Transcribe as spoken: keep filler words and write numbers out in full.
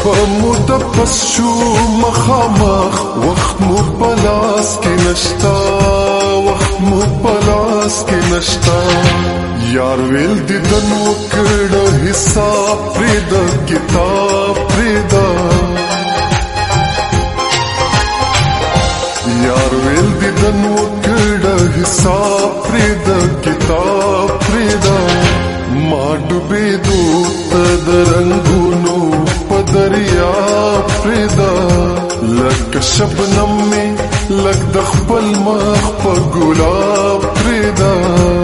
پمود پس شو مخامخ وخت مو پلاس کی نشتا وخت مو پلاس کی نشتا یار ویل دی دن وکړه حساب پرید کتاب پریدا یار ویل دی دن وکړه حساب پرید کتاب پریدا ما ډوبې دو تدرنګونو پدریا پریدا لک شبنم می لک د خپل مخ په ګلاب پریدا